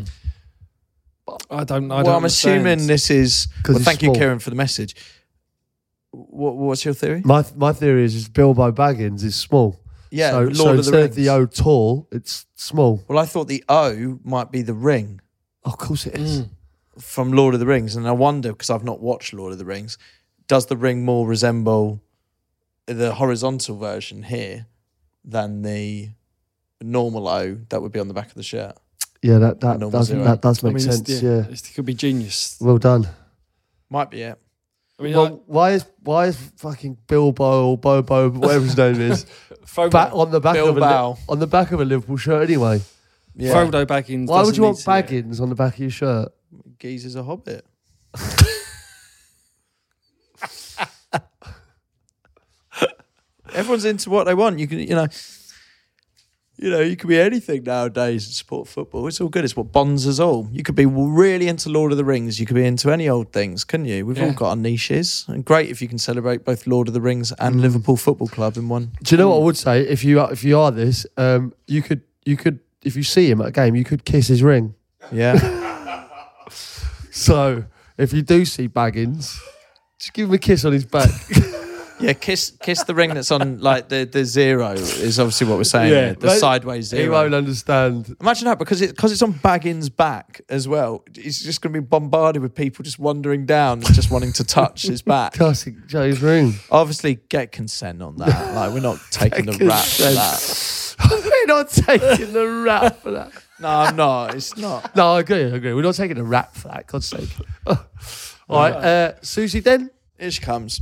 [SPEAKER 4] I don't.
[SPEAKER 3] Well, I'm
[SPEAKER 4] understand.
[SPEAKER 3] assuming this is.
[SPEAKER 1] 'Cause
[SPEAKER 3] Well,
[SPEAKER 1] it's
[SPEAKER 3] thank you,
[SPEAKER 1] small.
[SPEAKER 3] Kieran, for the message. What's your theory?
[SPEAKER 1] My theory is Bilbo Baggins is small.
[SPEAKER 3] Yeah,
[SPEAKER 1] so
[SPEAKER 3] Lord of the
[SPEAKER 1] instead
[SPEAKER 3] Rings.
[SPEAKER 1] of the O tall, it's small.
[SPEAKER 3] Well, I thought the O might be the ring
[SPEAKER 1] Oh, of course it is.
[SPEAKER 3] from Lord of the Rings, and I wonder because I've not watched Lord of the Rings, does the ring more resemble the horizontal version here than the normal O that would be on the back of the shirt?
[SPEAKER 1] Yeah, that
[SPEAKER 3] Normal
[SPEAKER 1] does
[SPEAKER 3] zero.
[SPEAKER 1] that does
[SPEAKER 4] I
[SPEAKER 1] make
[SPEAKER 4] mean,
[SPEAKER 1] sense. Yeah.
[SPEAKER 4] it could be genius.
[SPEAKER 1] Well done.
[SPEAKER 3] Might be it.
[SPEAKER 4] I mean,
[SPEAKER 1] Well, why is fucking Bilbo or Bobo, whatever his name is, back on the back of
[SPEAKER 3] Bilbao.
[SPEAKER 1] on the back of a Liverpool shirt anyway?
[SPEAKER 3] Yeah.
[SPEAKER 4] Frodo Baggins.
[SPEAKER 1] Why would
[SPEAKER 4] doesn't
[SPEAKER 1] you want
[SPEAKER 4] need to-
[SPEAKER 1] Baggins on the back of your shirt?
[SPEAKER 3] Geezer's a hobbit. Everyone's into what they want. You can, you can be anything nowadays and support football. It's all good. It's what bonds us all. You could be really into Lord of the Rings. You could be into any old things, couldn't you? We've all
[SPEAKER 4] Yeah.
[SPEAKER 3] got our niches. And great if you can celebrate both Lord of the Rings and Liverpool Football Club in one.
[SPEAKER 1] Do you know what I would say? If you are this, you could if you see him at a game, you could kiss his ring.
[SPEAKER 3] Yeah.
[SPEAKER 1] So if you do see Baggins, just give him a kiss on his back.
[SPEAKER 3] Yeah, kiss the ring that's on like the zero is obviously what we're saying.
[SPEAKER 1] Yeah.
[SPEAKER 3] here. The
[SPEAKER 1] Mate,
[SPEAKER 3] sideways
[SPEAKER 1] he
[SPEAKER 3] zero.
[SPEAKER 1] won't understand.
[SPEAKER 3] Imagine that because it's on Baggins' back as well. He's just going to be bombarded with people just wandering down and just wanting to touch his back.
[SPEAKER 1] Classic Joe's ring.
[SPEAKER 3] Obviously, get consent on that. Like we're not taking the rap for that.
[SPEAKER 1] We're not taking the rap for that.
[SPEAKER 3] No, I'm not. It's not.
[SPEAKER 1] No, I agree. We're not taking the rap for that, God's sake. All right, Susie then?
[SPEAKER 3] Here she comes.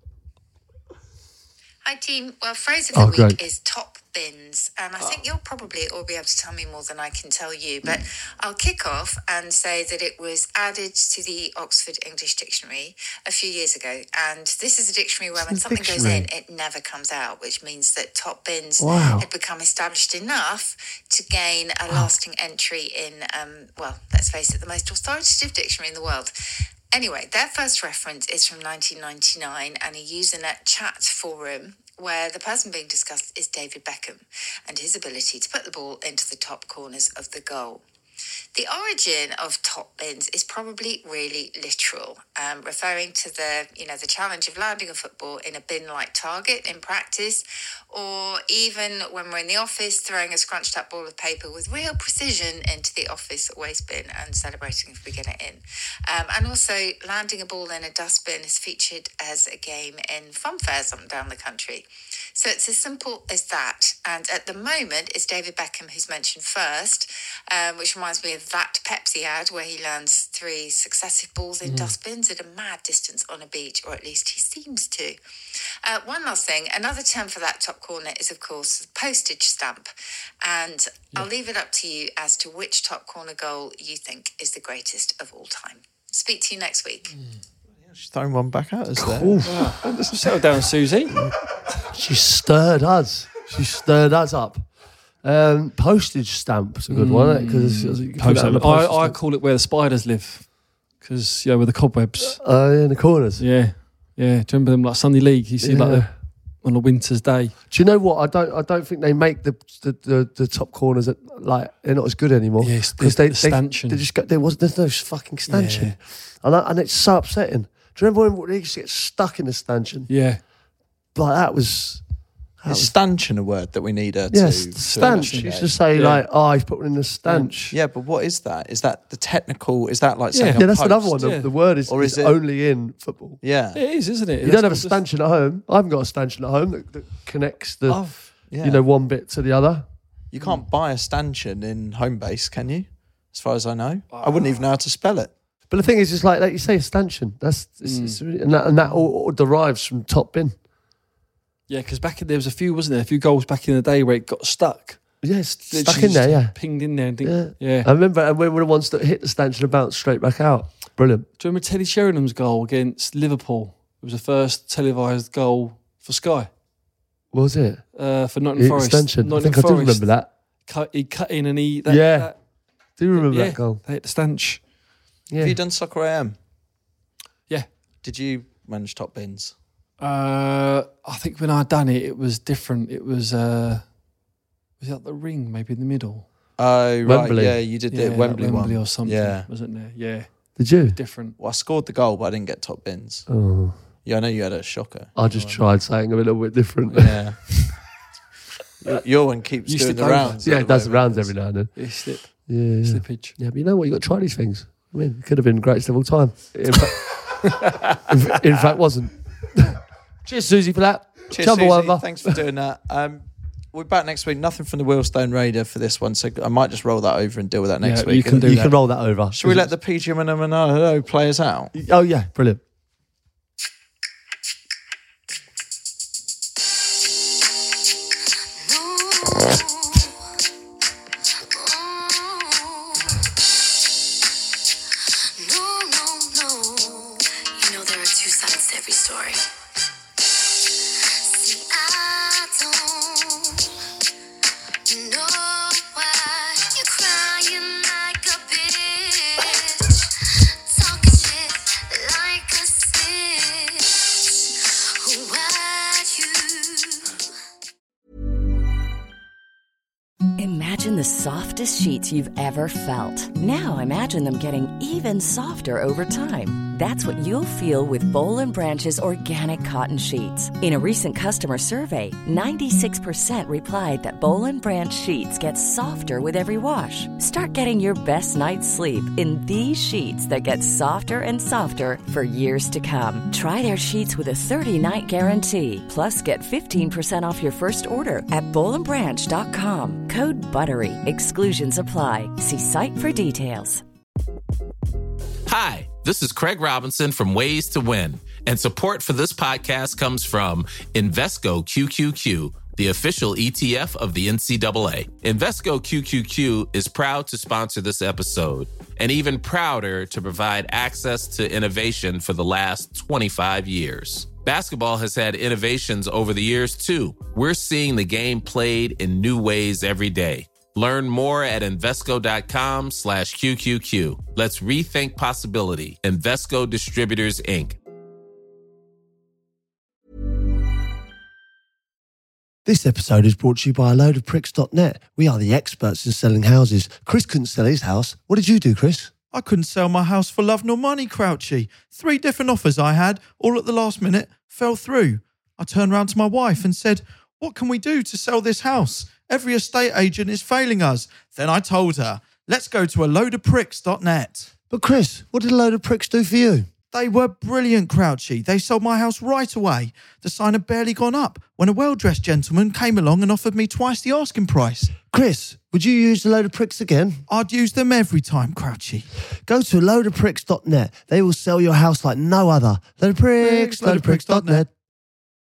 [SPEAKER 5] Hi team. Well, phrase of the
[SPEAKER 1] Oh,
[SPEAKER 5] week
[SPEAKER 1] great.
[SPEAKER 5] is top bins, and I think you'll probably all be able to tell me more than I can tell you. But I'll kick off and say that it was added to the Oxford English Dictionary a few years ago, and this is a dictionary where when
[SPEAKER 1] It's a
[SPEAKER 5] something goes in,
[SPEAKER 1] dictionary.
[SPEAKER 5] it never comes out, which means that top bins
[SPEAKER 1] Wow.
[SPEAKER 5] had become established enough to gain a lasting entry in, well, let's face it, the most authoritative dictionary in the world. Anyway, their first reference is from 1999 and a Usenet chat forum where the person being discussed is David Beckham and his ability to put the ball into the top corners of the goal. The origin of top bins is probably really literal, referring to the challenge of landing a football in a bin-like target in practice, or even when we're in the office, throwing a scrunched up ball of paper with real precision into the office waste bin and celebrating if we get it in. And also, landing a ball in a dustbin is featured as a game in fun fairs up and down the country. So it's as simple as that. And at the moment, it's David Beckham who's mentioned first, which reminds me of that Pepsi ad where he lands 3 successive balls in dustbins at a mad distance on a beach, or at least he seems to. One last thing, another term for that top corner is, of course, the postage stamp. And I'll leave it up to you as to which top corner goal you think is the greatest of all time. Speak to you next week.
[SPEAKER 3] She's throwing one back at us there.
[SPEAKER 4] Settle down, Susie.
[SPEAKER 1] She stirred us. She stirred us up. Postage stamp is a good one, isn't it?
[SPEAKER 4] I call it where the spiders live, because where the cobwebs.
[SPEAKER 1] In the corners.
[SPEAKER 4] Yeah. Do you remember them like Sunday League? You see on a winter's day.
[SPEAKER 1] Do you know what? I don't think they make the top corners they're not as good anymore.
[SPEAKER 4] Yes,
[SPEAKER 1] because
[SPEAKER 4] the stanchion.
[SPEAKER 1] They just there's no fucking stanchion, and it's so upsetting. Do you remember when they used to get stuck in the stanchion?
[SPEAKER 4] Yeah,
[SPEAKER 1] like that was.
[SPEAKER 3] Is stanchion a word that we need to...
[SPEAKER 1] Yes, stanch. You used to say he's put one in the stanch.
[SPEAKER 3] Yeah, but what is that? Is that the technical... Is that like saying
[SPEAKER 1] Yeah, that's another one. The word is
[SPEAKER 3] it
[SPEAKER 1] only in football.
[SPEAKER 3] Yeah.
[SPEAKER 4] it is, isn't it?
[SPEAKER 1] You don't have a stanchion at home. I haven't got a stanchion at home that connects the one bit to the other.
[SPEAKER 3] You can't buy a stanchion in Homebase, can you? As far as I know. I wouldn't even know how to spell it.
[SPEAKER 1] But the thing is, it's like you say, a stanchion. It's really, and that all derives from top bin.
[SPEAKER 4] Yeah, because there was a few goals back in the day where it got stuck.
[SPEAKER 1] Yes, stuck in there, yeah.
[SPEAKER 4] Pinged in there.
[SPEAKER 1] I remember, and we were the ones that hit the stanchion and bounced straight back out. Brilliant.
[SPEAKER 4] Do you remember Teddy Sheringham's goal against Liverpool? It was the first televised goal for Sky.
[SPEAKER 1] What was it?
[SPEAKER 4] For Nottingham Forest.
[SPEAKER 1] Stanchion. I think I do remember that.
[SPEAKER 4] He cut in and
[SPEAKER 1] do you remember that goal?
[SPEAKER 4] They hit the stanch.
[SPEAKER 1] Yeah.
[SPEAKER 3] Have you done Soccer AM?
[SPEAKER 4] Yeah.
[SPEAKER 3] Did you manage top bins?
[SPEAKER 4] I think when I done it, it was different. It was it at the Ring, maybe in the middle?
[SPEAKER 3] Oh, right.
[SPEAKER 1] Wembley.
[SPEAKER 3] Yeah, you did the Wembley one.
[SPEAKER 4] or something,
[SPEAKER 3] yeah.
[SPEAKER 4] wasn't there? Yeah.
[SPEAKER 1] Did you?
[SPEAKER 4] Different.
[SPEAKER 3] Well, I scored the goal, but I didn't get top bins.
[SPEAKER 1] Oh.
[SPEAKER 3] Yeah, I know you had a shocker.
[SPEAKER 1] I just tried saying a little bit different.
[SPEAKER 3] Yeah. Your one keeps
[SPEAKER 4] You
[SPEAKER 3] doing the
[SPEAKER 4] slip
[SPEAKER 3] rounds.
[SPEAKER 1] Yeah, it does the rounds every now and then.
[SPEAKER 4] Yeah, slip.
[SPEAKER 1] Yeah.
[SPEAKER 4] Slippage.
[SPEAKER 1] Yeah, but you know what? You got to try these things. I mean, it could have been greatest of all time. In fact, wasn't. Cheers, Susie, for that.
[SPEAKER 3] Cheers,
[SPEAKER 1] Jumbo
[SPEAKER 3] Susie.
[SPEAKER 1] over.
[SPEAKER 3] Thanks for doing that. We're back next week. Nothing from the Wheelstone Raider for this one, so I might just roll that over and deal with that next week.
[SPEAKER 1] You can roll that over.
[SPEAKER 3] Should we let the PG Manolo players out?
[SPEAKER 1] Oh, yeah. Brilliant.
[SPEAKER 7] Imagine the softest sheets you've ever felt. Now imagine them getting even softer over time. That's what you'll feel with Boll & Branch's organic cotton sheets. In a recent customer survey, 96% replied that Boll & Branch sheets get softer with every wash. Start getting your best night's sleep in these sheets that get softer and softer for years to come. Try their sheets with a 30-night guarantee. Plus, get 15% off your first order at bollandbranch.com. Code BUTTERY. Exclusions apply. See site for details.
[SPEAKER 8] Hi, this is Craig Robinson from Ways to Win, and support for this podcast comes from Invesco QQQ, the official ETF of the NCAA. Invesco QQQ is proud to sponsor this episode, and even prouder to provide access to innovation for the last 25 years. Basketball has had innovations over the years, too. We're seeing the game played in new ways every day. Learn more at Invesco.com/QQQ. Let's rethink possibility. Invesco Distributors, Inc.
[SPEAKER 1] This episode is brought to you by AloadofPricks.net. We are the experts in selling houses. Chris couldn't sell his house. What did you do, Chris?
[SPEAKER 3] I couldn't sell my house for love nor money, Crouchy. 3 different offers I had, all at the last minute, fell through. I turned round to my wife and said, what can we do to sell this house? Every estate agent is failing us. Then I told her, let's go to AloadofPricks.net.
[SPEAKER 1] But Chris, what did A Load of Pricks do for you?
[SPEAKER 3] They were brilliant, Crouchy. They sold my house right away. The sign had barely gone up when a well-dressed gentleman came along and offered me twice the asking price.
[SPEAKER 1] Chris, would you use A Load of Pricks again?
[SPEAKER 3] I'd use them every time, Crouchy.
[SPEAKER 1] Go to AloadofPricks.net. They will sell your house like no other. AloadofPricks.net.